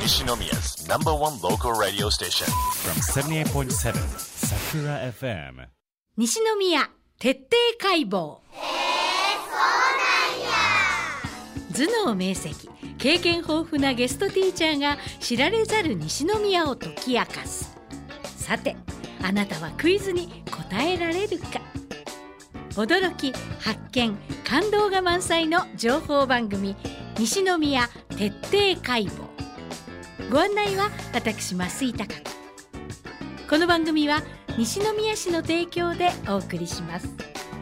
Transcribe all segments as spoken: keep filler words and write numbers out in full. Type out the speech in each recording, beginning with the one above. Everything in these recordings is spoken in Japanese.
Nishinomiya's number one local radio station from seventy-eight point seven Sakura エフエム。 西宮徹底解剖。頭脳明晰、経験豊富なゲストティーチャーが知られざる西宮を解き明かす。さて、あなたはクイズに答えられるか。驚き、発見、感動が満載の情報番組、西宮徹底解剖。ご案内は私増井貴子。この番組は西宮市の提供でお送りします。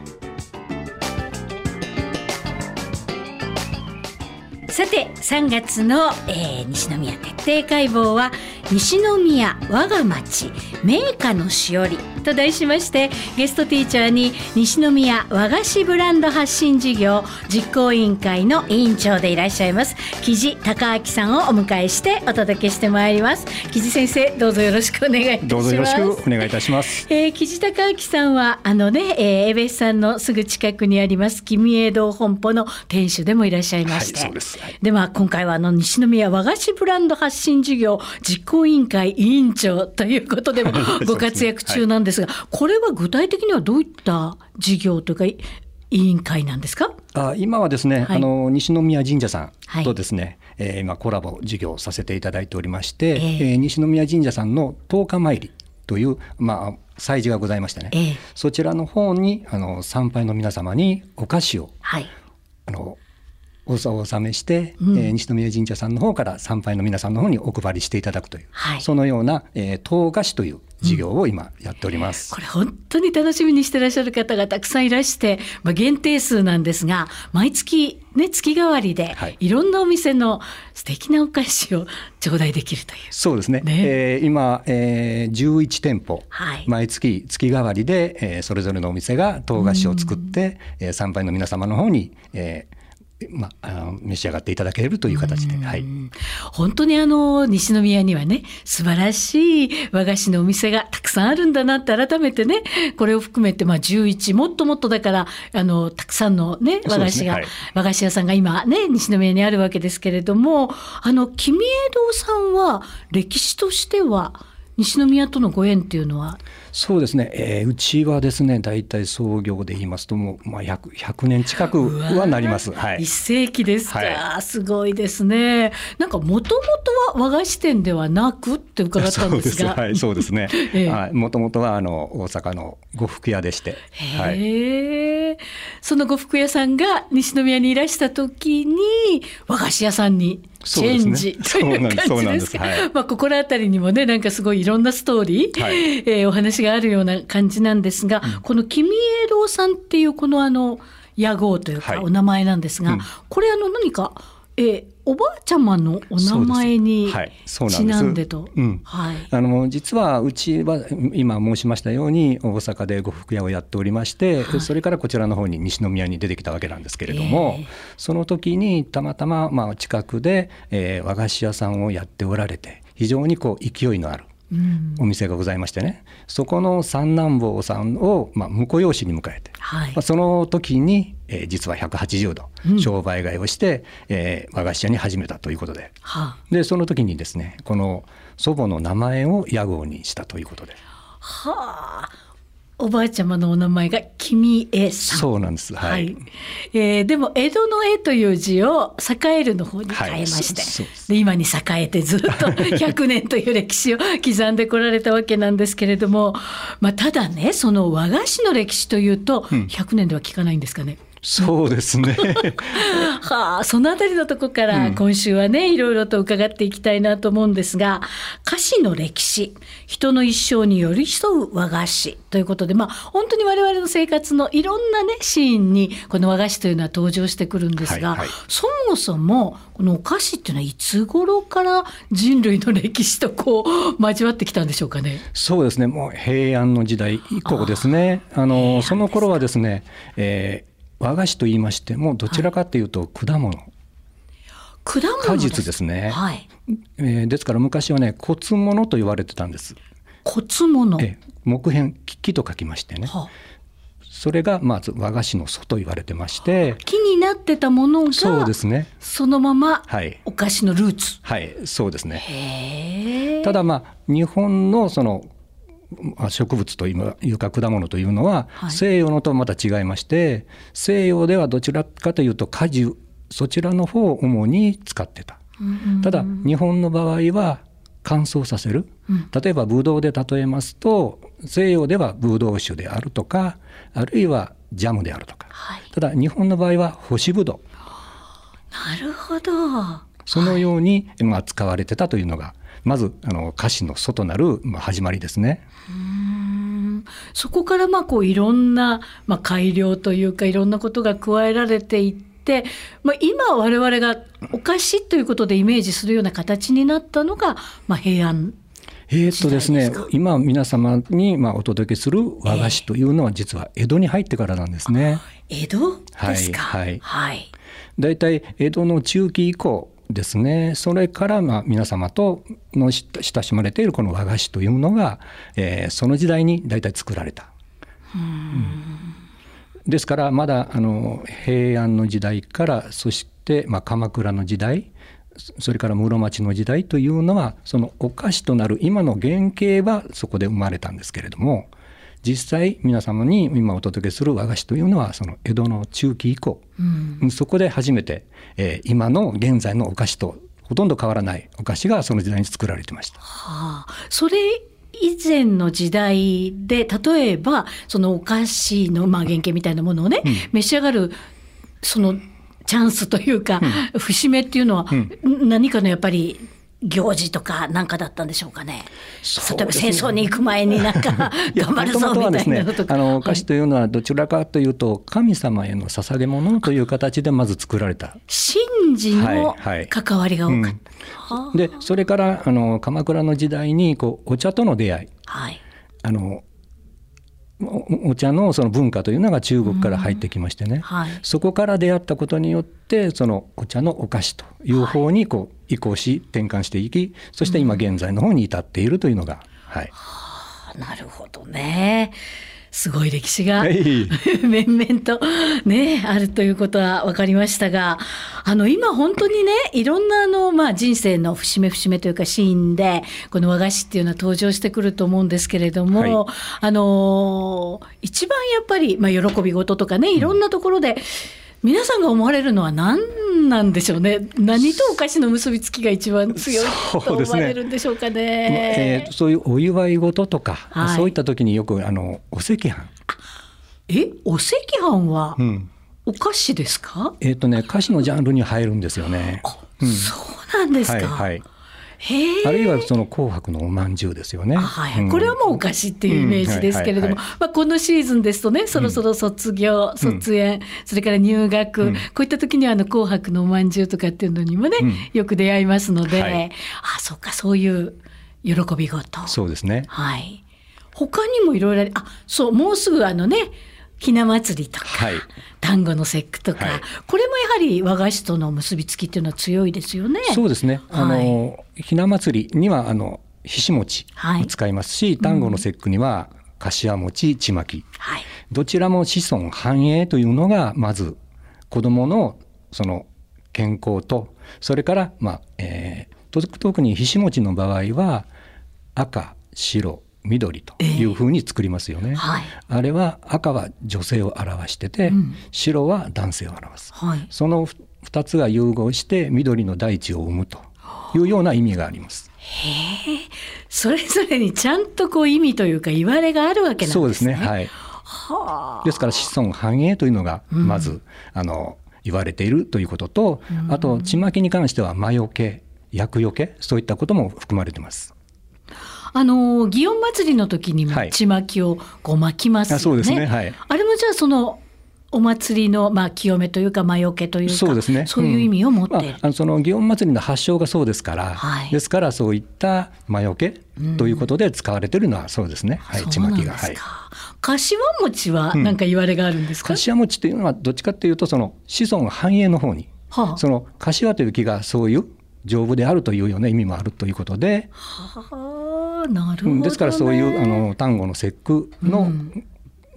さて、さんがつの、えー、西宮徹底解剖は西宮我が町名家のしおりと題しまして、ゲストティーチャーに西宮和菓子ブランド発信事業実行委員会の委員長でいらっしゃいます木地隆明さんをお迎えしてお届けしてまいります。木地先生、どうぞよろしくお願いいたします。 どうぞよろしくお願いいたします。 えー、木地隆明さんはあのね、えー、江別さんのすぐ近くにあります君江堂本舗の店主でもいらっしゃいまして、 はい、そうです。 で、まあ、今回はあの西宮和菓子ブランド発信事業実行委員会委員長ということでもご活躍中なんですが、はい、これは具体的にはどういった事業というか委員会なんですか？ あ、今はですね、はい、あの西宮神社さんとですね、 はい、 えー、今コラボ事業させていただいておりまして、 えーえー、西宮神社さんの十日参りという、まあ、祭事がございましてね、 えー、 そちらの方にあの参拝の皆様にお菓子を、 はい、 あのお納めして、 うん、 えー、西宮神社さんの方から参拝の皆さんの方にお配りしていただくという、 はい、 そのような、えー、当菓子という事業を今やっております、 うん、これ本当に楽しみにしていらっしゃる方がたくさんいらして、まあ、限定数なんですが、毎月、ね、月替わりで、はい、いろんなお店の素敵なお菓子を頂戴できるという。 そうですね、ね、えー、今、えー、じゅういちてんぽ、はい、毎月月替わりで、えー、それぞれのお店が当菓子を作って、うん、えー、参拝の皆様の方に、えーまあ、あの召し上がっていただけるという形で、はい、 本当にあの西宮にはね、素晴らしい和菓子のお店がたくさんあるんだなって改めてね、これを含めてまあじゅういち、もっともっとだからあのたくさんのね和菓子が、ね、はい、和菓子屋さんが今ね西宮にあるわけですけれども、あの君江堂さんは歴史としては西宮とのご縁っていうのは？ そうですね、えー、うちはですね、大体創業で言いますともう、まあ、ひゃく, ひゃくねん近くはなります、はい、 いっ世紀ですか、はい、すごいですね。なんかもともとは和菓子店ではなくって伺ったんですが。 そうですね、もともとはあの大阪の呉服屋でして、 へ、はい、その呉服屋さんが西宮にいらした時に和菓子屋さんにチェンジという感じですか。まあ、心当たりにもね、なんかすごいいろんなストーリー、はい、えー、お話があるような感じなんですが、うん、この君江堂さんっていうこのあの屋号というかお名前なんですが、はい、うん、これあの何か、えー、おばあちゃまのお名前にちなんでと、 あの実はうちは今申しましたように大阪で呉服屋をやっておりまして、はい、それからこちらの方に西宮に出てきたわけなんですけれども、えー、その時にたまたままあ近くで、えー、和菓子屋さんをやっておられて、非常にこう勢いのあるお店がございましてね、そこの三男坊さんを、まあ、婿養子に迎えて、はい、まあ、その時に、えー、実はひゃくはちじゅうど商売買いをして、うん、えー、和菓子屋に始めたということで、はあ、でその時にですね、この祖母の名前を屋号にしたということで、 はあ、おばあちゃまのお名前が君江さん。 そうなんです、はい、はい、 えー、でも江戸の江という字を栄えるの方に変えまして、はい、で今に栄えてずっとひゃくねんという歴史を刻んでこられたわけなんですけれども、まあ、ただね、その和菓子の歴史というとひゃくねんでは聞かないんですかね。うん、 そうですねはあ、そのあたりのところから今週はね、うん、いろいろと伺っていきたいなと思うんですが、菓子の歴史、人の一生に寄り添う和菓子ということで、まあ、本当に我々の生活のいろんなねシーンにこの和菓子というのは登場してくるんですが、はいはい、そもそもこのお菓子っていうのはいつ頃から人類の歴史とこう交わってきたんでしょうかね。 そうですね、もう平安の時代以降ですね。あのその頃はですね、えー和菓子と言いましてもどちらかというと果物、はい、 果物果実ですね、 はい、 えー、ですから昔はね骨物と言われてたんです。 骨物、 え木片、木と書きましてね、はあ、 それがまず和菓子の祖と言われてまして、 木になってたものがそうですね、 そのままはいお菓子のルーツ、 はい、そうですね。 へー。 ただまあ日本のそのまあ植物というか果物というのは西洋のとまた違いまして、西洋ではどちらかというと果樹、そちらの方を主に使ってた。ただ日本の場合は乾燥させる、例えばブドウで例えますと、西洋ではブドウ酒であるとか、あるいはジャムであるとか、はい、ただ日本の場合は干しブドウ、 なるほど、 そのようにまあ使われてたというのがまずあの菓子の祖となるまあ始まりですね。 うーん、そこからまあこういろんなまあ改良というかいろんなことが加えられていって、まあ、今我々がお菓子ということでイメージするような形になったのがまあ平安。 えーっとですね、今皆様にまあお届けする和菓子というのは実は江戸に入ってからなんですね。 江戸ですか。 はいはいはい、 だいたい江戸の中期以降ですね。それからまあ皆様との親しまれているこの和菓子というのが、えー、その時代にだいたい作られた。うーん、うん、ですからまだあの平安の時代から、そしてまあ鎌倉の時代、それから室町の時代というのはそのお菓子となる今の原型はそこで生まれたんですけれども、実際皆様に今お届けする和菓子というのはその江戸の中期以降、うん、そこで初めて、えー、今の現在のお菓子とほとんど変わらないお菓子がその時代に作られてました。 はあ、それ以前の時代で例えばそのお菓子のまあ原型みたいなものをね、うん、召し上がるそのチャンスというか、うん、節目っていうのは何かのやっぱり行事とかなんかだったんでしょうかね。例えば戦争に行く前になんか頑張るぞみたいなのとか。 あのお菓子というのはどちらかというと神様への捧げ物という形でまず作られた。 神事の関わりが多かった。はいはい、うん、でそれからあの鎌倉の時代にこうお茶との出会い、はい、あのお, お茶のその文化というのが中国から入ってきましてね、うん、はい、そこから出会ったことによってそのお茶のお菓子という方にこう移行し転換していき、そして今現在の方に至っているというのが、はい、 はあ、なるほどね。すごい歴史が面々とねあるということは分かりましたが、あの今本当にねいろんなあの、まあ、人生の節目節目というかシーンでこの和菓子っていうのは登場してくると思うんですけれども、はい、あの一番やっぱり、まあ、喜び事とかねいろんなところで、うん、皆さんが思われるのは何なんでしょうね。何とお菓子の結びつきが一番強いと思われるんでしょうかね。 えー、そういうお祝い事とか、はい、そういった時によくあのお赤飯。 え、お赤飯はお菓子ですか？ うん、えーとね、菓子のジャンルに入るんですよね。 うん、そうなんですか。はいはい、 へあるいはその紅白のおまんじゅうですよね。 はい、うん、これはもうお菓子っていうイメージですけれども、このシーズンですとねそろそろ卒業、うん、卒園、それから入学、うん、こういった時にはあの紅白のおまんじゅうとかっていうのにもね、うん、よく出会いますので、はい、あ、そうか、そういう喜び事。 そうですね。 はい、他にもいろいろ、あ、そう、もうすぐあのねひな祭りとか、はい、端午の節句とか、はい、これもやはり和菓子との結びつきっていうのは強いですよね。 そうですね。あの、はい、ひな祭りにはあのひし餅を使いますし、はい、端午の節句にはかしわ餅、ちまき、はい、どちらも子孫繁栄というのがまず子どものその健康と、それから、まあえー、特にひし餅の場合は赤、白、緑というふうに作りますよね。えーはい、あれは赤は女性を表してて、うん、白は男性を表す、はい、そのふたつが融合して緑の大地を生むというような意味があります。 へえ、それぞれにちゃんとこう意味というか言われがあるわけなんですね。 そうですね、はい、はあ、ですから子孫繁栄というのがまず、うん、あの言われているということと、うん、あとちまきに関しては魔除け、厄除け、そういったことも含まれています。 あの祇園祭りの時にもちまきをこう巻きますよね。はい、あ、そうですね、はい、あれもじゃあそのお祭りのまあ清めというか魔除けというか、そうですね、そういう意味を持っている、うん、まあ、その祇園祭りの発祥がそうですから、はい、ですからそういった魔除けということで使われているのはそうですね、うん、はい、ちまきが、はい、 かしわ餅は何か言われがあるんですか？ かしわ餅というのはどっちかというとその子孫繁栄の方に、はあ、そのかしわという木がそういう丈夫であるというような意味もあるということで、 はあ、なるほどね。 ですからそういうあの端午の節句の、うん、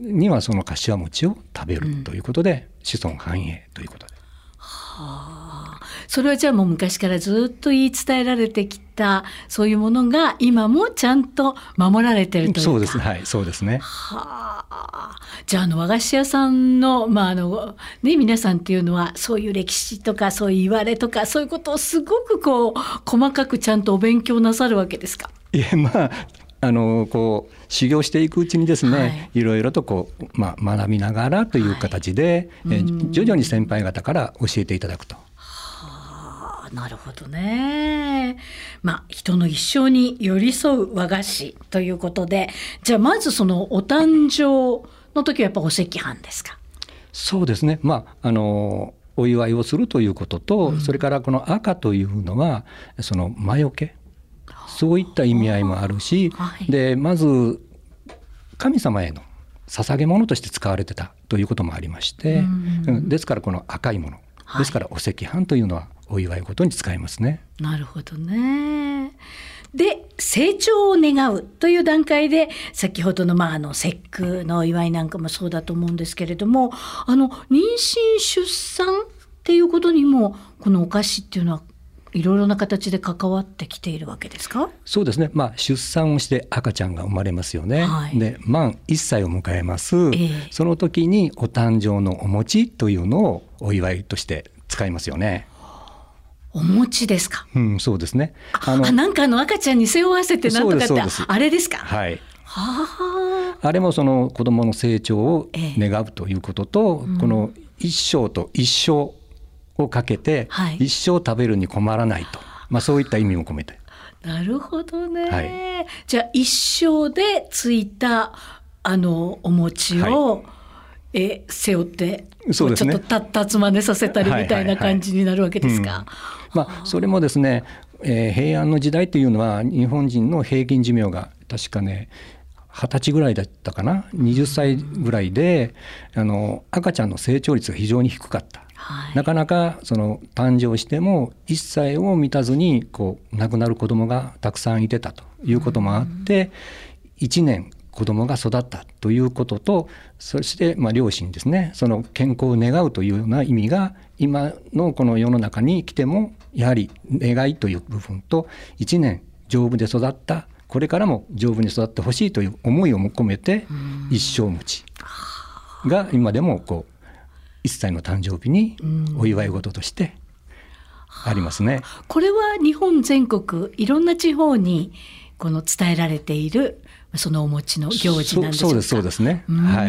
にはその柏餅を食べるということで、うん、子孫繁栄ということで。 はあ、それはじゃあもう昔からずっと言い伝えられてきたそういうものが今もちゃんと守られているというか。 そうです、はい、そうですね。 はあ、じゃああの和菓子屋さんの、まああのね、皆さんっていうのはそういう歴史とかそういう言われとかそういうことをすごくこう細かくちゃんとお勉強なさるわけですか。 いや、まああのこう修行していくうちにですね、はい、いろいろとこう、まあ、学びながらという形で、はい、え徐々に先輩方から教えていただくと。 はあ、なるほどね。まあ、人の一生に寄り添う和菓子ということで、じゃあまずそのお誕生の時はやっぱお赤飯ですか。 そうですね、まあ、あのお祝いをするということと、うん、それからこの赤というのはその魔除け、そういった意味合いもあるし、はい、でまず神様への捧げ物として使われてたということもありまして、うん、ですからこの赤いもの、はい、ですからお赤飯というのはお祝いごとに使いますね。 なるほどね。で成長を願うという段階で先ほどの、まあ、あの節句のお祝いなんかもそうだと思うんですけれども、あの妊娠出産っていうことにもこのお菓子っていうのはいろいろな形で関わってきているわけですか。 そうですね、まあ、出産をして赤ちゃんが生まれますよね、はい、で満いっさいを迎えます、えー、その時にお誕生のお餅というのをお祝いとして使いますよね。 お餅ですか。 うん、そうですね。 あのあなんかあの赤ちゃんに背負わせてなんとかってあれですか。 はい、 はあれもその子どもの成長を願うということと、えーうん、この一生と一生をかけて、はい、一生食べるに困らないと、まあ、そういった意味も込めて。 なるほどね、 はい、 じゃあ一生でついたあのお餅を、はい、え背負ってそうですね、ちょっとたったつまねさせたりみたいな感じになるわけですか。 まあ、それもですね、えー、平安の時代というのは日本人の平均寿命が確かねはたちぐらいだったかな、はたちぐらいであの赤ちゃんの成長率が非常に低かった、はい、なかなかその誕生してもいっさいを満たずにこう亡くなる子どもがたくさんいてたということもあって、いちねん子どもが育ったということと、そしてまあ両親ですね、その健康を願うというような意味が今のこの世の中に来てもやはり願いという部分と、いちねん丈夫で育った、これからも丈夫に育ってほしいという思いを込めて一生餅が今でもこういっさいの誕生日にお祝い事としてありますね。 これは日本全国いろんな地方にこの伝えられているそのお餅の行事なんでしょうか。 そうです、そうですね、はい、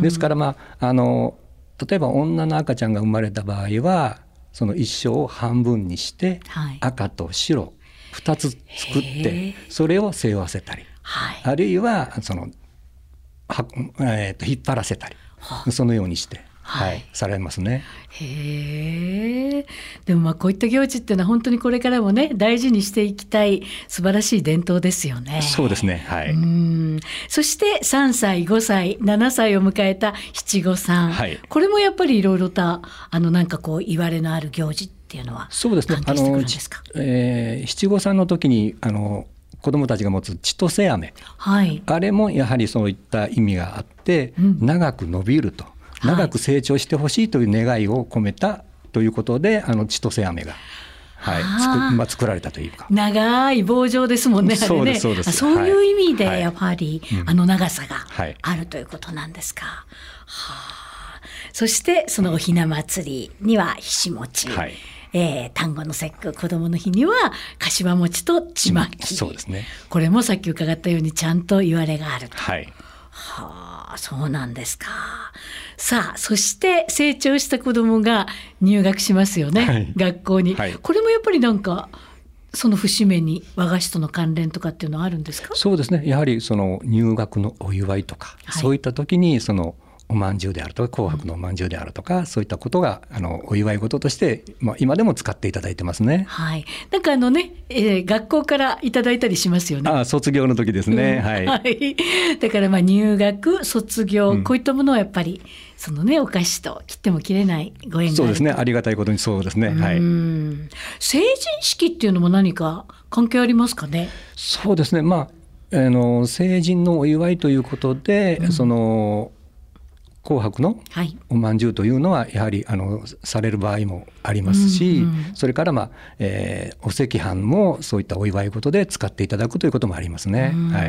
ですから、まあ、あの例えば女の赤ちゃんが生まれた場合はその一生を半分にして、はい、赤と白ふたつ作ってそれを背負わせたり、はい、あるいはそのは、えー、と引っ張らせたり、はあ、そのようにしてはいはい、されますね。 へえ。でもまあこういった行事っていうのは本当にこれからもね大事にしていきたい素晴らしい伝統ですよね。 そうですね、はい、うん。そしてさんさいごさいななさいを迎えた七五三、はい、これもやっぱりいろいろとあのなんかこう言われのある行事っていうのはそうですね、 関係してくるんですか。 あの、えー、七五三の時にあの子どもたちが持つ千歳飴、はい、あれもやはりそういった意味があって、うん、長く伸びると、長く成長してほしいという願いを込めたということで、あの千歳飴が、はい、作, まあ、作られたというか、 長い棒状ですもんね。 そうです、そうです。 そういう意味でやっぱり、はい、あの長さがあるということなんですか、 はいはあ、そしてそのおひな祭りにはひし餅、はい、えー、端午の節句子どもの日には柏餅とちまき、 そうですね、 これもさっき伺ったようにちゃんと言われがあると、 はい、 はあ、そうなんですか。さあ、そして成長した子どもが入学しますよね、はい、学校に、はい、これもやっぱりなんかその節目に和菓子との関連とかっていうのはあるんですか。 そうですね、やはりその入学のお祝いとか、はい、そういった時にそのおまんじゅうであるとか紅白のおまんじゅうであるとか、うん、そういったことがあのお祝い事として、まあ、今でも使っていただいてますね。 はい、なんかあのね、えー、学校からいただいたりしますよね。 ああ、卒業の時ですね、 うん、 はい、 はい、だからまあ入学卒業、うん、こういったものはやっぱりそのねお菓子と切っても切れないご縁がある。 そうですね、ありがたいことにそうですね、はい、うん。 成人式っていうのも何か関係ありますかね。 そうですね、まあ、あの成人のお祝いということで、うん、その紅白のおまんじゅうというのはやはりあのされる場合もありますし、うんうん、それから、まあえー、お赤飯もそういったお祝い事で使っていただくということもありますね。はい、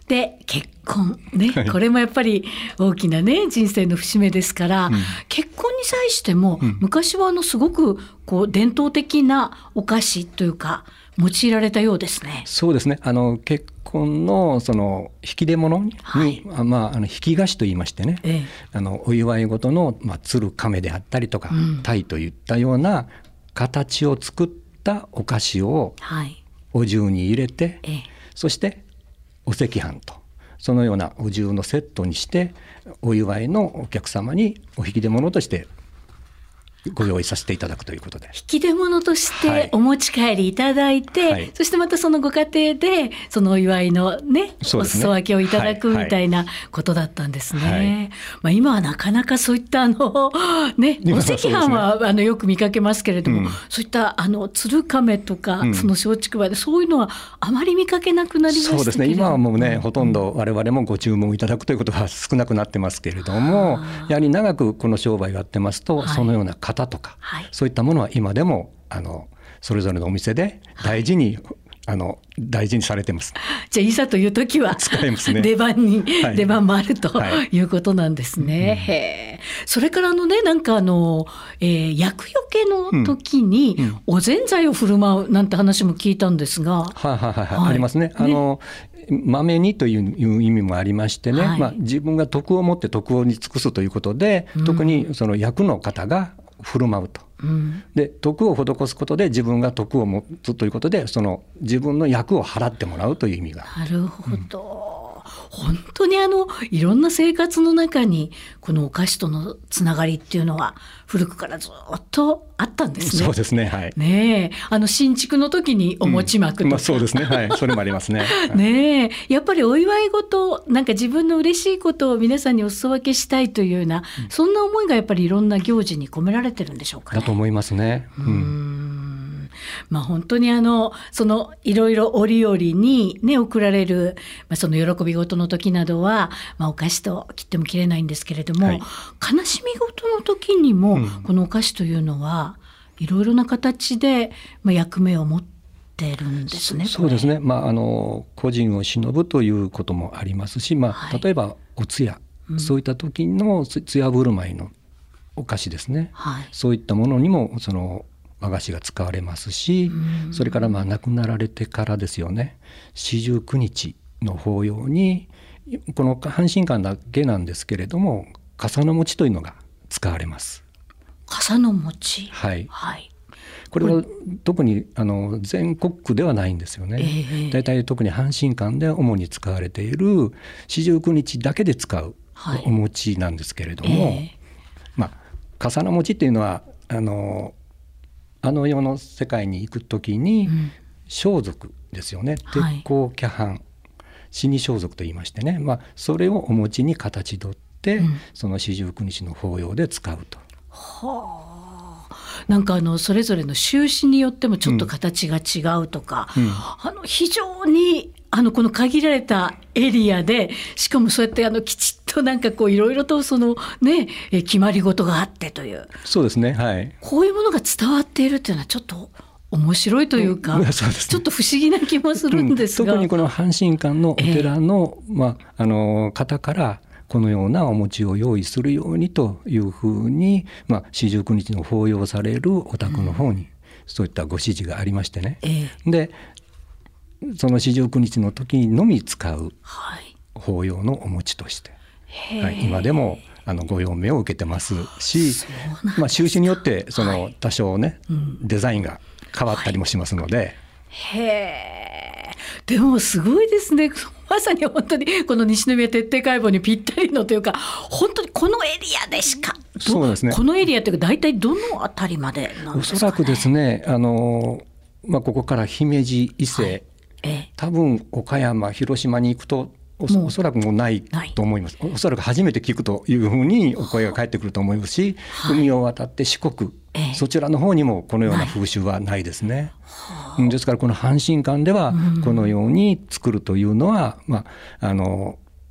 で結婚ね、はい、これもやっぱり大きなね人生の節目ですから、うん、結婚に際しても、うん、昔はあのすごくこう伝統的なお菓子というか用いられたようですね。 そうですね。あの結婚のその引き出物に、はい、まあ、あの引き菓子といいましてね、ええ、あのお祝い事の、まあ、鶴亀であったりとか、うん、鯛といったような形を作ったお菓子をお重に入れて、はい、そしてお赤飯とそのようなお重のセットにしてお祝いのお客様にお引き出物としてご用意させていただくということで、 引き出物としてお持ち帰りいただいて、はい、そしてまたそのご家庭でそのお祝いのね、ねお裾分けをいただくみたいなことだったんですね。はいはい、まあ、今はなかなかそういったあの、ね、お赤飯はあのよく見かけますけれども、うん、そういったあの鶴亀とか、うん、その松竹梅でそういうのはあまり見かけなくなりましたけれども、 そうですね、今はもうね、うん、ほとんど我々もご注文いただくということが少なくなってますけれども、やはり長くこの商売をやってますと、はい、そのような型とか、はい、そういったものは今でもあのそれぞれのお店で大事に、はい、あの大事にされてます。 じゃあいざという時は使えます、ね、出番に、はい、出番もあるということなんですね。はい、へー。それからあのね、なんかあの、えー、厄除けの時におぜんざいを振る舞うなんて話も聞いたんですが、 はいはいはいはい、ありますね。あのまめにという意味もありましてね、はい、まあ、自分が徳を持って徳をに尽くすということで、うん、特にその役の方が振る舞うと、うん、で徳を施すことで自分が徳を持つということで、その自分の役を払ってもらうという意味が。 なるほど、うん、本当にあのいろんな生活の中にこのお菓子とのつながりっていうのは古くからずっとあったんですね。 そうですね、はい、 ねえ、あの新築の時にお餅まくとか、 うん、まあ、そうですね、はい、それもありますね。はい、 ねえ、やっぱりお祝い事、なんか自分の嬉しいことを皆さんにお裾分けしたいというような、うん、そんな思いがやっぱりいろんな行事に込められてるんでしょうかね。 だと思いますね。 うん、うーん、まあ、本当にあのそのいろいろ折々に、ね、送られる、まあ、その喜び事の時などは、まあ、お菓子と切っても切れないんですけれども、はい、悲しみ事の時にも、うん、このお菓子というのはいろいろな形で、まあ、役目を持ってるんですね。 そうですね、まあ、あの個人を偲ぶということもありますし、まあ、はい、例えばお通夜、うん、そういった時の通夜振る舞いのお菓子ですね、はい、そういったものにもその和菓子が使われますし、うん、それからまあ亡くなられてからですよね、四十九日の法要にこの阪神館だけなんですけれども、笠の餅というのが使われます。 笠の餅、 はい、はい、これは特にあの全国区ではないんですよね。えー、だいたい特に阪神館で主に使われている四十九日だけで使うお餅なんですけれども、はい、えーまあ、笠の餅っていうのはあのあの世の世界に行くときに、うん、装束ですよね、鉄鋼キャハン、死に装束と言いましてね、まあ、それをお餅に形取って、うん、その四十九日の法要で使うと。 はあ、なんかあのそれぞれの収支によってもちょっと形が違うとか、うんうん、あの非常にあのこの限られたエリアで、しかもそうやってあのきちっとなんかこういろいろとそのね決まり事があってという。 そうですね、はい、 こういうものが伝わっているっていうのはちょっと面白いというか、うん、そうですね、ちょっと不思議な気もするんですが、 うん、特にこの阪神館のお寺の、えーまあ、あの方からこのようなお餅を用意するようにというふうに、まあ、四十九日の法要されるお宅の方にそういったご指示がありましてね、うん、でその四十九日の時のみ使う法要のお餅として、はい、今でもあのご用命を受けてますし、まあ、収支によってその多少ね、はい、デザインが変わったりもしますので、はい、 へー、でもすごいですね。まさに本当にこの西宮徹底解剖にぴったりのというか、本当にこのエリアでしか、 そうですね、 このエリアというか大体どのあたりまでなんですかね。 おそらくですね、あの、まあ、ここから姫路、伊勢、はい、え多分岡山、広島に行くと お, おそらくもうないと思います。おそらく初めて聞くというふうにお声が返ってくると思いますし、はい、海を渡って四国、えそちらの方にもこのような風習はないですね。ですからこの阪神館ではこのように作るというのは、うん、まあ、あの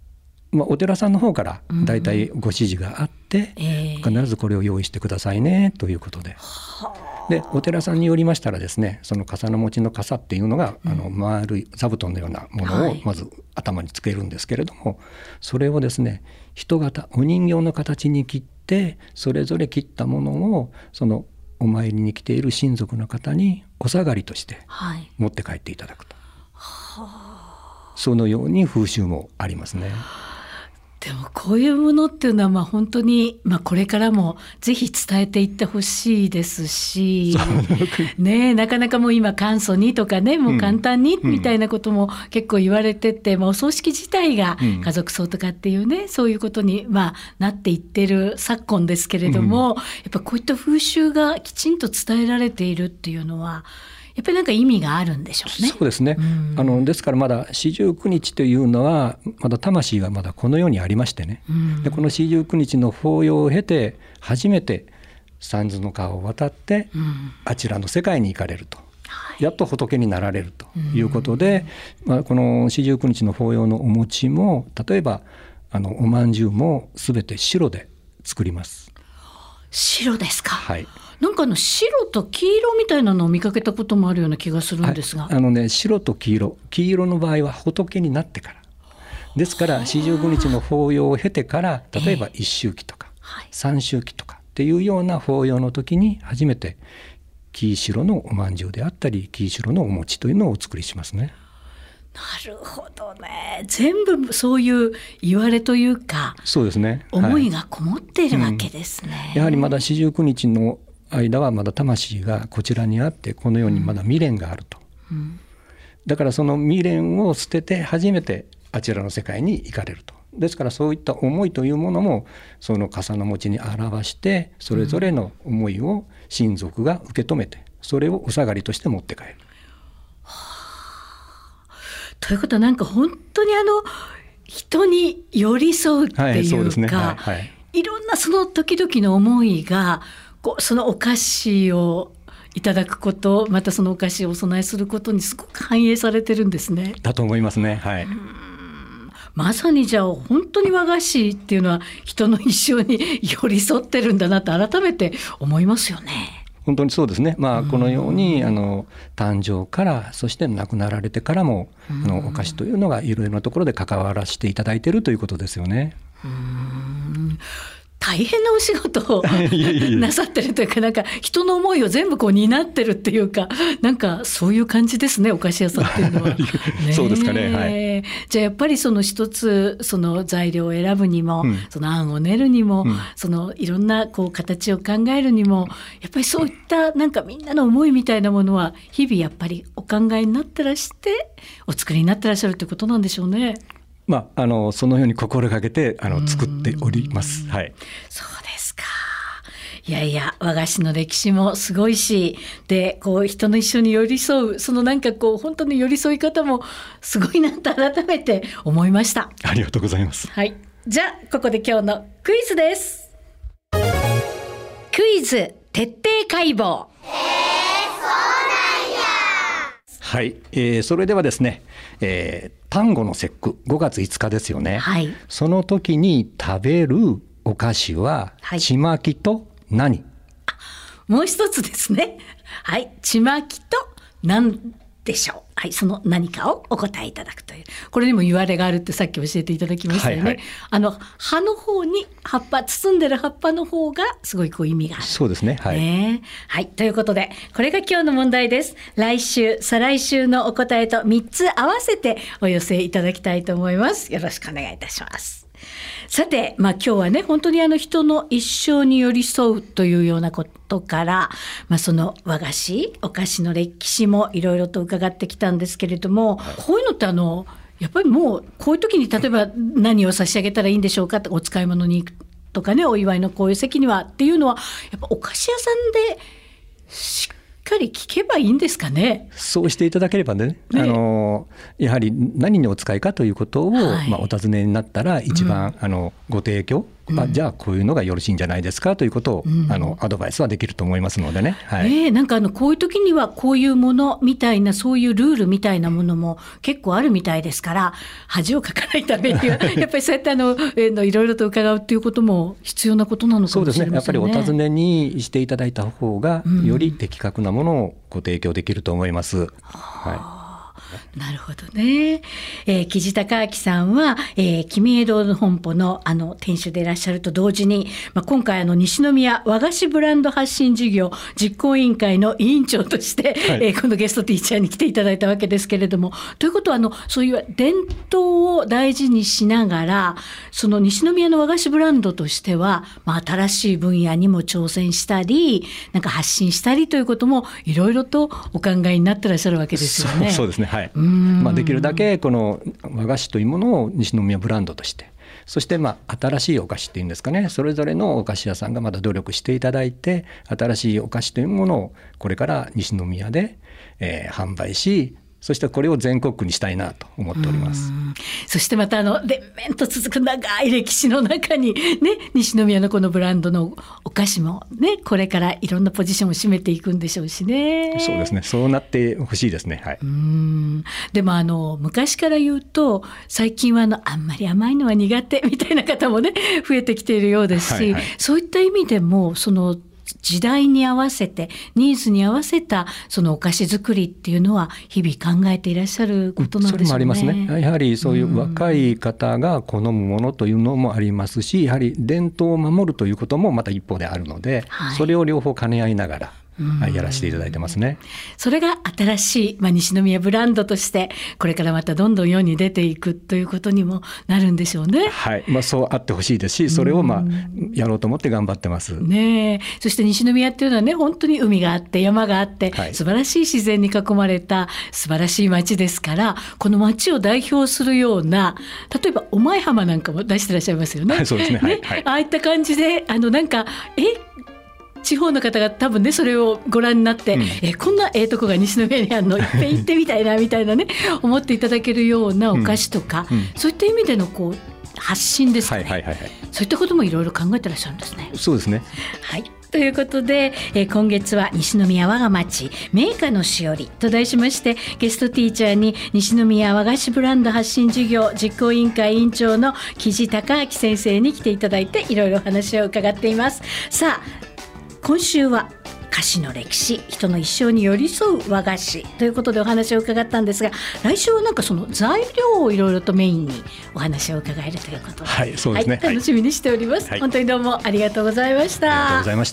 まあ、お寺さんの方からだいたいご指示があって、うんえー、必ずこれを用意してくださいねということで、でお寺さんによりましたらですね、その笠の持ちの笠っていうのが、うん、あの丸い座布団のようなものをまず頭につけるんですけれども、はい、それをですね人型お人形の形に切って、それぞれ切ったものをそのお参りに来ている親族の方にお下がりとして持って帰っていただくと、はい、そのように風習もありますね。 でもこういうものっていうのはまあ本当にまあこれからもぜひ伝えていってほしいですし、ね、なかなかもう今簡素にとかね、もう簡単にみたいなことも結構言われてて、まあお葬式自体が家族葬とかっていうね、そういうことにまあなっていってる昨今ですけれども、やっぱこういった風習がきちんと伝えられているっていうのはやっぱりなんか意味があるんでしょうね。 そうですね、うん、あのですからまだ四十九日というのはまだ魂がまだこの世にありましてね、うん、でこの四十九日の法要を経て初めて三途の川を渡って、うん、あちらの世界に行かれると、はい、やっと仏になられるということで、うんまあ、この四十九日の法要のお餅も例えばあのおまんじゅうもすべて白で作ります。 白ですか。 はい、 なんかあの白と黄色みたいなのを見かけたこともあるような気がするんですが、 あのね、白と黄色、黄色の場合は仏になってからですから四十九日の法要を経てから例えば一周忌とか、えーはい、三周忌とかっていうような法要の時に初めて黄白のおまんじゅうであったり黄白のお餅というのをお作りしますね。 なるほどね。全部そういう言われというか、 そうですね、 思いがこもっているわけですね、 うん、やはりまだ四十九日の間はまだ魂がこちらにあってこの世にまだ未練があると、うん、だからその未練を捨てて初めてあちらの世界に行かれると。ですからそういった思いというものもその笠の餅に表してそれぞれの思いを親族が受け止めてそれをお下がりとして持って帰る、 ということはなんか本当にあの人に寄り添うっていうか、はい、そうですね、はいはい、いろんなその時々の思いがこうそのお菓子をいただくこと、またそのお菓子をお供えすることにすごく反映されてるんですね。 だと思いますね、はい、 うん、まさにじゃあ本当に和菓子っていうのは人の一生に寄り添ってるんだなと改めて思いますよね。 本当にそうですね、まあ、このようにあの誕生からそして亡くなられてからもあのお菓子というのがいろいろなところで関わらせていただいているということですよね。 うーん、大変なお仕事をなさってるというか、なんか人の思いを全部こう担ってるっていうか、なんかそういう感じですね、お菓子屋さんっていうのはね。 そうですかね、はい、 じゃあやっぱりその一つその材料を選ぶにも、うん、その案を練るにも、うん、そのいろんなこう形を考えるにもやっぱりそういったなんかみんなの思いみたいなものは日々やっぱりお考えになってらしてお作りになってらっしゃるってことなんでしょうね。 まあ、あのそのように心がけてあの作っております、はい、 そうですか。いやいや和菓子の歴史もすごいし、でこう人の一緒に寄り添うそのなんかこう本当に寄り添い方もすごいなと改めて思いました。 ありがとうございます、 はい、じゃあここで今日のクイズです。クイズ徹底解剖。 はい、えー、それではですね、えー、端午の節句ごがついつかですよね、はい、その時に食べるお菓子はちまきと何、はい、 もう一つですね、はい、ちまきと何でしょう。はい、その何かをお答えいただくという、これにも言われがあるってさっき教えていただきましたよね、はいはい、あの葉の方に葉っぱ包んでる葉っぱの方がすごいこう意味がある。 そうですね、はい、 ね、はい、ということでこれが今日の問題です。来週再来週のお答えとみっつ合わせてお寄せいただきたいと思います。よろしくお願いいたします。さて、まあ、今日はね本当にあの人の一生に寄り添うというようなことから、まあ、その和菓子お菓子の歴史もいろいろと伺ってきたんですけれども、はい、こういうのってあのやっぱりもうこういう時に例えば何を差し上げたらいいんでしょうかって、お使い物に行くとかね、お祝いのこういう席にはっていうのはやっぱお菓子屋さんでしっかり聞けばいいんですかね。 そうしていただければ ね, ねあのやはり何にお使いかということを、はい、まあ、お尋ねになったら一番、うん、あのご提供うん、あじゃあこういうのがよろしいんじゃないですかということを、うん、あのアドバイスはできると思いますのでね、はい、 えー、なんかあのこういう時にはこういうものみたいな、そういうルールみたいなものも結構あるみたいですから、恥をかかないためにはやっぱりそうやってあの、えー、のいろいろと伺うっていうことも必要なことなのかもしれませんね。 そうですね、やっぱりお尋ねにしていただいた方がより的確なものをご提供できると思います、うん、はい。 なるほどね。えー、木地孝明さんは、えー、君江戸本舗のあの店主でいらっしゃると同時に、まあ、今回あの西宮和菓子ブランド発信事業実行委員会の委員長として、はい、えー、このゲストティーチャーに来ていただいたわけですけれども、ということはあのそういう伝統を大事にしながら、その西宮の和菓子ブランドとしては、まあ、新しい分野にも挑戦したり、なんか発信したりということもいろいろとお考えになってらっしゃるわけですよね。 そう、そうですね、はい。まあ、できるだけこの和菓子というものを西宮ブランドとして、そしてまあ新しいお菓子っていうんですかね、それぞれのお菓子屋さんがまだ努力していただいて、新しいお菓子というものをこれから西宮で、えー、販売し、そしてこれを全国区にしたいなと思っております。 そしてまたあの連綿と続く長い歴史の中に、ね、西宮のこのブランドのお菓子も、ね、これからいろんなポジションを占めていくんでしょうしね。 そうですね、そうなってほしいですね、はい。 うーん、でもあの昔から言うと最近はあのあんまり甘いのは苦手みたいな方もね増えてきているようですし、はいはい、そういった意味でもその時代に合わせてニーズに合わせたそのお菓子作りっていうのは日々考えていらっしゃることなんでしょうね。 それもありますね。やはりそういう若い方が好むものというのもありますし、やはり伝統を守るということもまた一方であるので、はい、それを両方兼ね合いながらやらせていただいてますね。 それが新しい、まあ、西宮ブランドとしてこれからまたどんどん世に出ていくということにもなるんでしょうね。 はい、まあ、そうあってほしいですし、それをまあやろうと思って頑張ってます、 ね、そして西宮っていうのはね、本当に海があって山があって、はい、素晴らしい自然に囲まれた素晴らしい街ですから、この街を代表するような、例えばお前浜なんかも出してらっしゃいますよね。 そうですね、はいはい、 ああいった感じであのなんかえ地方の方が多分ねそれをご覧になって、うん、えこんなええとこが西宮にあるのいっぺん行ってみたいなみたいなね思っていただけるようなお菓子とか、うんうん、そういった意味でのこう発信ですかね、はいはいはいはい、そういったこともいろいろ考えてらっしゃるんですね。 そうですね、 はい、ということで、えー、今月は西宮我が町名家のしおりと題しまして、ゲストティーチャーに西宮和菓子ブランド発信事業実行委員会委員長の木地孝明先生に来ていただいていろいろ話を伺っています。さあ今週は菓子の歴史、人の一生に寄り添う和菓子ということでお話を伺ったんですが、来週はなんかその材料をいろいろとメインにお話を伺えるということで、 はい、そうですね、 はい、楽しみにしております、はい、本当にどうもありがとうございました。 ありがとうございました。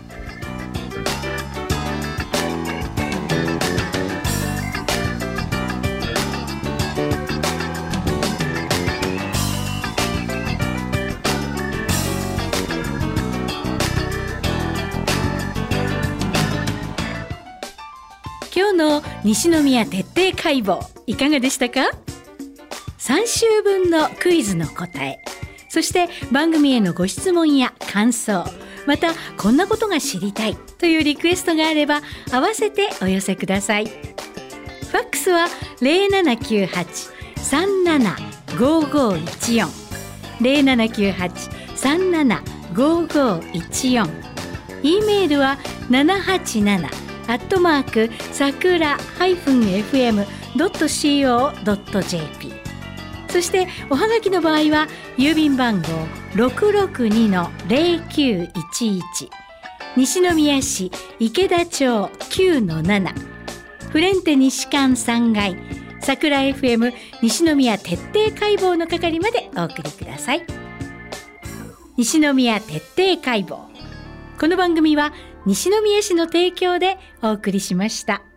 今日の西宮徹底解剖いかがでしたか？さん週分のクイズの答え、そして番組へのご質問や感想、またこんなことが知りたいというリクエストがあれば合わせてお寄せください。ファックスは ゼロななきゅうはち さんなな ごごいちよん ゼロななきゅうはち さんなな ごごいちよん、 E メールはななはちななアットマークさくら エフエムドットシーオードットジェーピー、 そしておはがきの場合は郵便番号 ろくろくにのゼロきゅういちいち 西宮市池田町 きゅうのなな フレンテ西館さんがいさくら エフエム 西宮徹底解剖の係までお送りください。西宮徹底解剖、この番組は西宮市の提供でお送りしました。